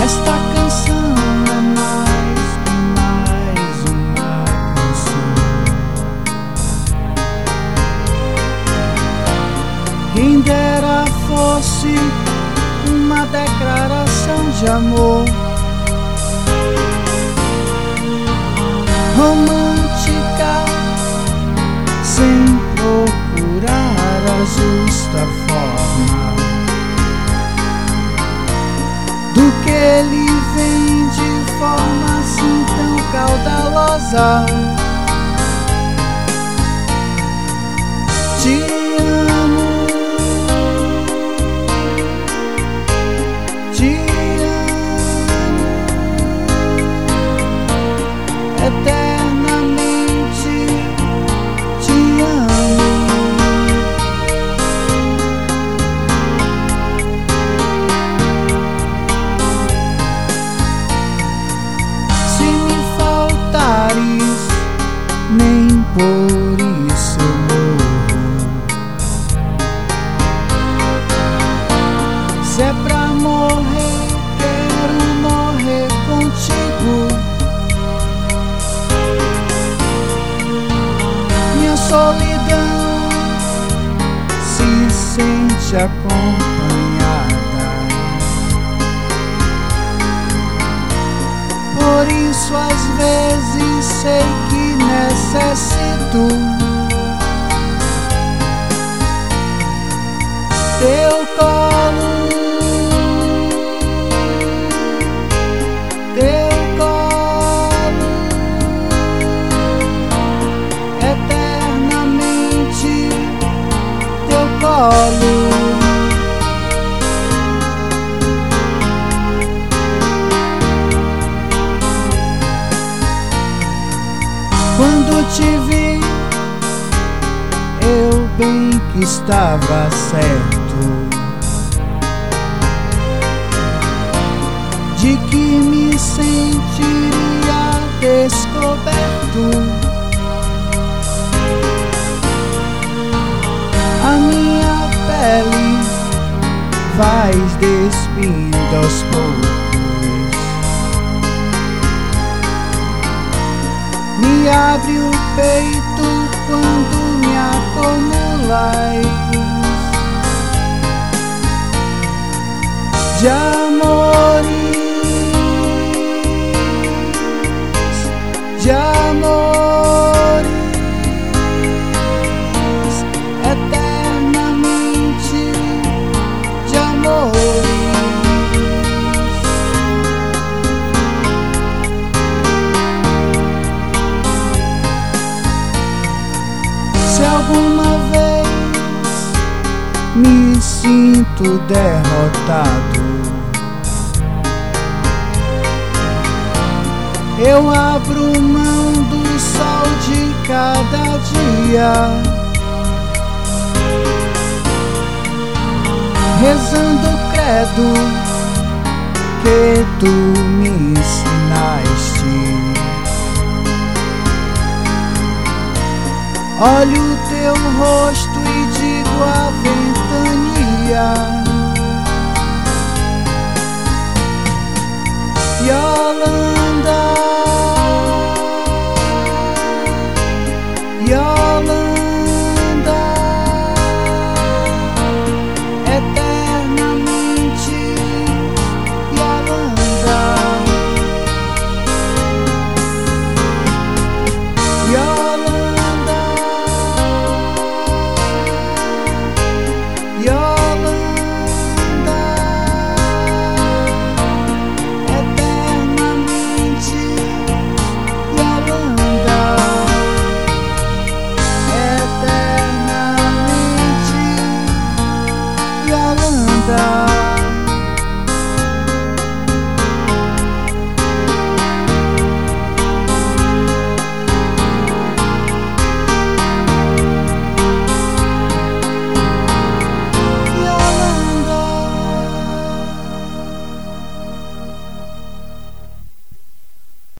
Esta canção é mais que mais uma canção. Quem dera fosse uma declaração de amor romântica, sem procurar a justa forma do que ele vem de forma assim tão caudalosa. Te amo, te amo eternamente, te amo. Se me faltares, nem por isso eu morro. Se é pra morrer, quero morrer contigo. Minha solidão se sente acompanhada, por isso às vezes sei que necessito teu colo, teu colo, eternamente teu colo. Quando te vi, eu bem que estava certo de que me sentiria descoberto. A minha pele vais despindo aos poucos, me abre o peito quando me acumulas de amores, de amores, eternamente de amores. Se alguma vez me sinto derrotado, eu abro mão do sol de cada dia, rezando o credo que tu me ensinaste. Olho teu rosto e digo a ventania: